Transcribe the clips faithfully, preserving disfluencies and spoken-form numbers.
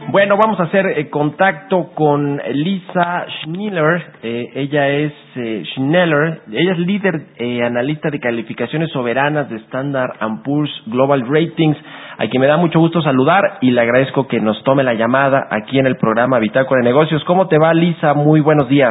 Bueno, vamos a hacer eh, contacto con Lisa Schneller. Eh, ella es eh, Schneller. Ella es líder eh, analista de calificaciones soberanas de Standard and Poor's Global Ratings, a quien me da mucho gusto saludar y le agradezco que nos tome la llamada aquí en el programa Bitácora de Negocios. ¿Cómo te va, Lisa? Muy buenos días.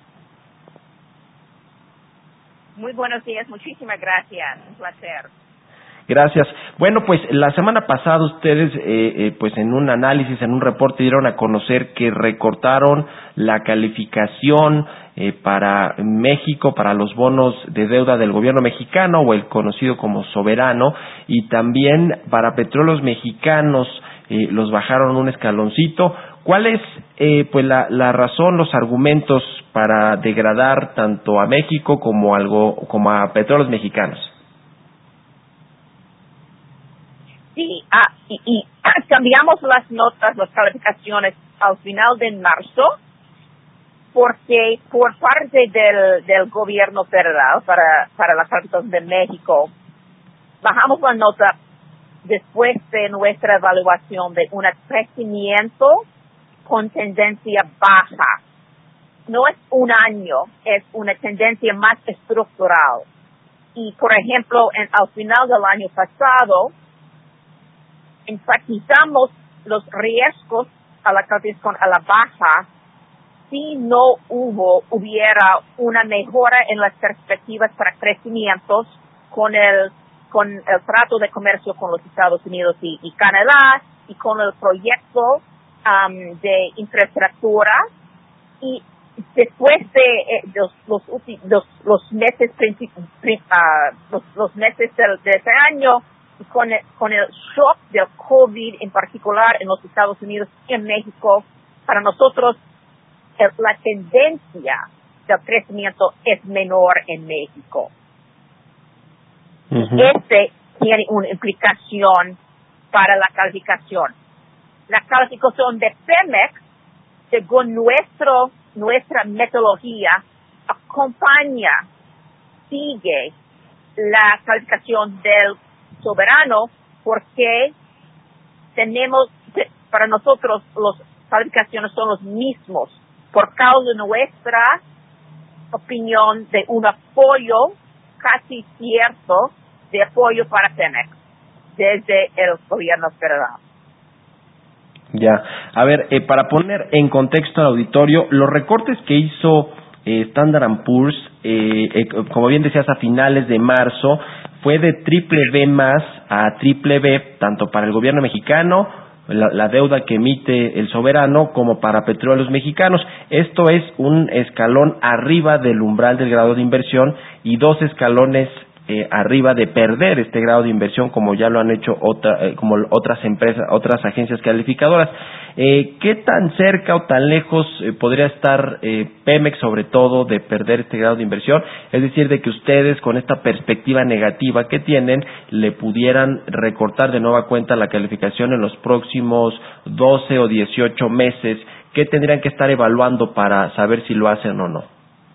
Muy buenos días, muchísimas gracias, un placer. Gracias. Bueno, pues la semana pasada ustedes, eh, eh, pues en un análisis, en un reporte, dieron a conocer que recortaron la calificación eh, para México, para los bonos de deuda del gobierno mexicano, o el conocido como soberano, y también para petróleos mexicanos eh, los bajaron un escaloncito. ¿Cuál es eh, pues la, la razón, los argumentos para degradar tanto a México como, algo, como a petróleos mexicanos? Sí, ah, y, y cambiamos las notas, las calificaciones al final de marzo, porque por parte del, del gobierno federal para, para la calificación de México, bajamos la nota después de nuestra evaluación de un crecimiento con tendencia baja. No es un año, es una tendencia más estructural. Y, por ejemplo, en, al final del año pasado, enfatizamos los riesgos a la calificación a la baja si no hubo, hubiera una mejora en las perspectivas para crecimientos con el, con el trato de comercio con los Estados Unidos y, y Canadá, y con el proyecto um, de infraestructura. Y después de eh, los, los, los, los meses uh, los, los meses de, de ese año, con el, con el shock del COVID en particular en los Estados Unidos y en México, para nosotros el, la tendencia del crecimiento es menor en México. Uh-huh. Y este tiene una implicación para la calificación. La calificación de Pemex, según nuestro, nuestra metodología, acompaña, sigue la calificación del soberano, porque tenemos, para nosotros, las calificaciones son los mismos, por causa de nuestra opinión de un apoyo casi cierto de apoyo para Pemex desde el gobierno federal. Ya, a ver, eh, para poner en contexto al auditorio, los recortes que hizo eh, Standard and Poor's, eh, eh, como bien decías, a finales de marzo, fue de triple B más a triple B, tanto para el gobierno mexicano, la, la deuda que emite el soberano, como para petróleos mexicanos. Esto es un escalón arriba del umbral del grado de inversión y dos escalones eh, arriba de perder este grado de inversión, como ya lo han hecho otra, eh, como otras empresas, otras agencias calificadoras. Eh, ¿Qué tan cerca o tan lejos eh, podría estar eh, Pemex, sobre todo, de perder este grado de inversión? Es decir, de que ustedes, con esta perspectiva negativa que tienen, le pudieran recortar de nueva cuenta la calificación en los próximos doce o dieciocho meses. ¿Qué tendrían que estar evaluando para saber si lo hacen o no?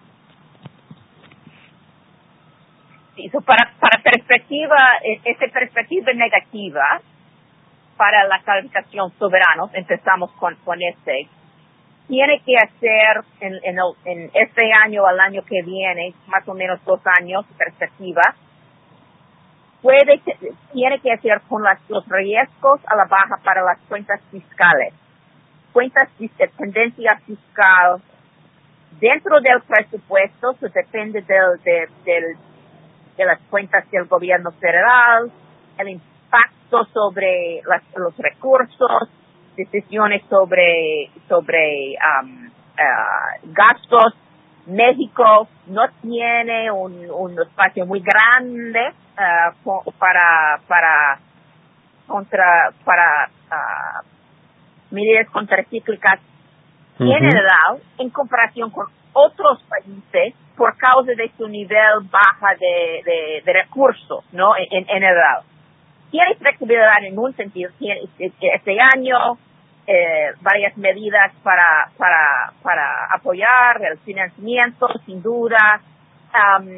Sí, so para, para perspectiva, esa perspectiva negativa, para la calificación soberanos, empezamos con, con este, tiene que hacer en, en, el, en este año al año que viene, más o menos dos años de perspectiva, puede, tiene que hacer con las, los riesgos a la baja para las cuentas fiscales. Cuentas de tendencia fiscal dentro del presupuesto, eso depende del, del, del, de las cuentas del gobierno federal, el impacto sobre las, los recursos, decisiones sobre sobre um, uh, gastos. México no tiene un, un espacio muy grande uh, para para contra para uh, medidas contracíclicas uh-huh. en general, en comparación con otros países, por causa de su nivel baja de, de, de recursos, ¿no? En, en general. Tiene flexibilidad en un sentido. Tiene, este año, eh, varias medidas para, para, para apoyar el financiamiento, sin duda, um,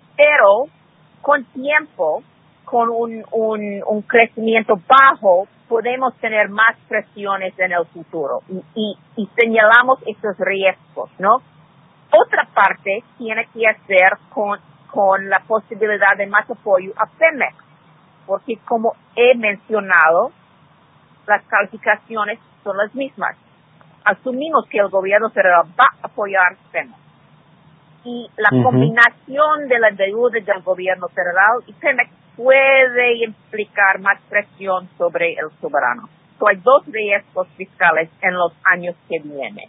pero con tiempo, con un, un, un crecimiento bajo, podemos tener más presiones en el futuro y, y, y señalamos estos riesgos, ¿no? Otra parte tiene que hacer con, con la posibilidad de más apoyo a Pemex, porque como he mencionado, las calificaciones son las mismas. Asumimos que el gobierno federal va a apoyar Pemex. Y la uh-huh. combinación de la deuda del gobierno federal y Pemex puede implicar más presión sobre el soberano. So, hay dos riesgos fiscales en los años que vienen.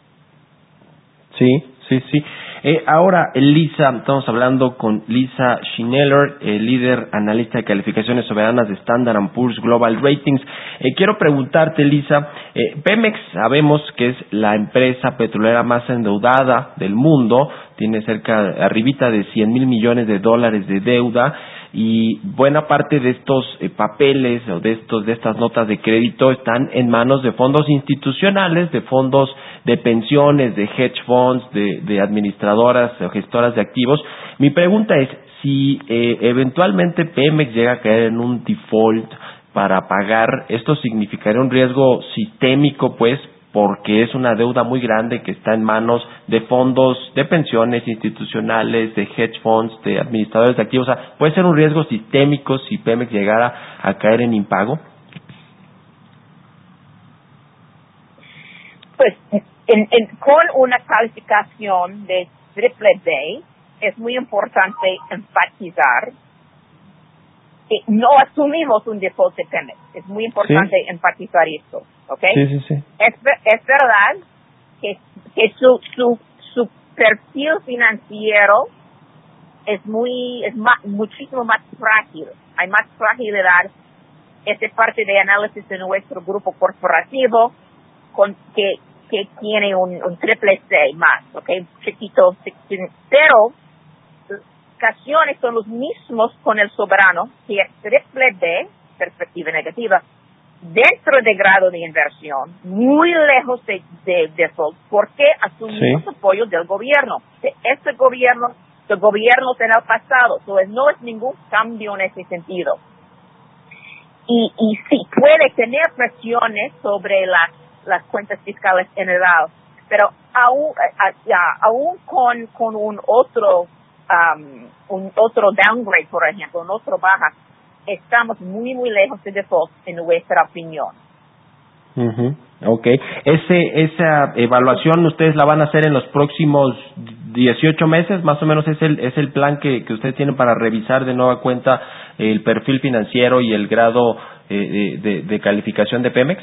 Sí, sí, sí. Eh, ahora, Lisa, estamos hablando con Lisa Schneller, eh, líder analista de calificaciones soberanas de Standard and Poor's Global Ratings. Eh, quiero preguntarte, Lisa, eh, Pemex sabemos que es la empresa petrolera más endeudada del mundo, tiene cerca, arribita de cien mil millones de dólares de deuda, y buena parte de estos eh, papeles o de estos de estas notas de crédito están en manos de fondos institucionales, de fondos de pensiones, de hedge funds, de, de administradoras o gestoras de activos. Mi pregunta es si eh, eventualmente Pemex llega a caer en un default para pagar, esto significaría un riesgo sistémico, pues, porque es una deuda muy grande que está en manos de fondos de pensiones institucionales, de hedge funds, de administradores de activos. O sea, ¿puede ser un riesgo sistémico si Pemex llegara a caer en impago? Pues, en, en, con una calificación de triple B, es muy importante enfatizar que no asumimos un default de Pemex. Es muy importante sí. enfatizar esto, ¿ok? Sí, sí, sí. Es, es verdad que, que su, su, su perfil financiero es muy, es más, muchísimo más frágil. Hay más fragilidad. Esta parte de análisis de nuestro grupo corporativo con que, que tiene un, un triple C más, ¿ok? Chiquito, chiquito, pero ocasiones son los mismos con el soberano, que es triple B, perspectiva negativa, dentro de grado de inversión, muy lejos de, de default, porque asumimos sí. apoyo del gobierno, de este gobierno, de gobiernos en el pasado. Entonces no es ningún cambio en ese sentido. Y, y sí, puede tener presiones sobre las, las cuentas fiscales en general, pero aún, a, aún con, con un otro Um, un otro downgrade, por ejemplo, un otro baja, estamos muy, muy lejos de default en nuestra opinión. Uh-huh. Ok. Ese, esa evaluación ustedes la van a hacer en los próximos dieciocho meses, más o menos es el, es el plan que, que ustedes tienen para revisar de nueva cuenta el perfil financiero y el grado eh, de, de, de calificación de Pemex.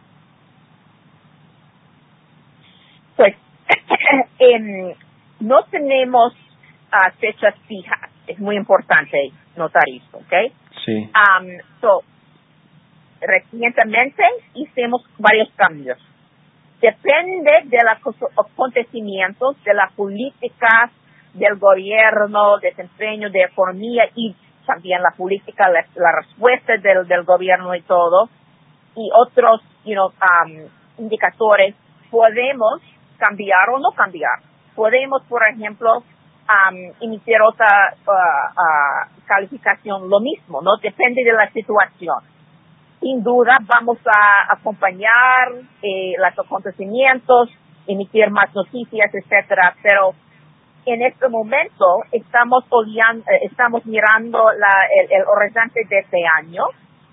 Pues, eh, no tenemos Uh, fechas fijas. Es muy importante notar esto, ¿ok? Sí. Um, so, recientemente hicimos varios cambios. Depende de los acontecimientos, de la política del gobierno, desempeño de economía y también la política, la, la respuesta del, del gobierno y todo, y otros, you know, um, indicadores, podemos cambiar o no cambiar. Podemos, por ejemplo, Um, emitir otra uh, uh, calificación, lo mismo, ¿no? Depende de la situación. Sin duda vamos a acompañar eh, los acontecimientos, emitir más noticias, etcétera, pero en este momento estamos oleando, eh, estamos mirando la, el, el horizonte de este año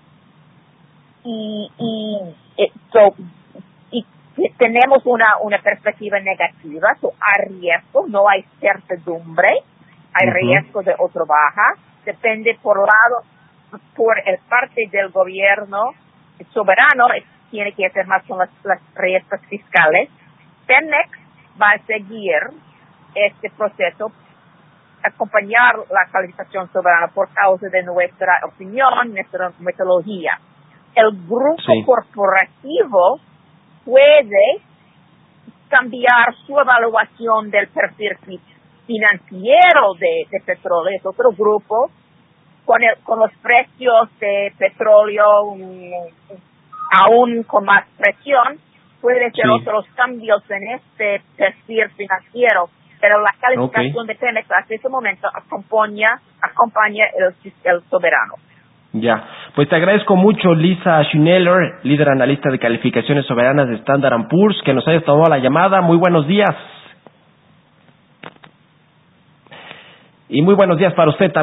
y, y, eh, so, y tenemos una, una perspectiva negativa, so hay riesgo, no hay certidumbre, hay uh-huh. riesgo de otro baja, depende por lado, por el parte del gobierno el soberano, tiene que hacer más con las, las riesgos fiscales. Pemex va a seguir este proceso, acompañar la calificación soberana por causa de nuestra opinión, nuestra metodología. El grupo sí. corporativo puede cambiar su evaluación del perfil financiero de, de petróleo. Es otro grupo con, el, con los precios de petróleo um, aún con más presión. Puede ser sí. otros cambios en este perfil financiero, pero la calificación okay. de Pemex hasta ese momento acompaña, acompaña el, el soberano. Ya, pues te agradezco mucho, Lisa Schneller, líder analista de calificaciones soberanas de Standard and Poor's, que nos hayas tomado la llamada. Muy buenos días. Y muy buenos días para usted también.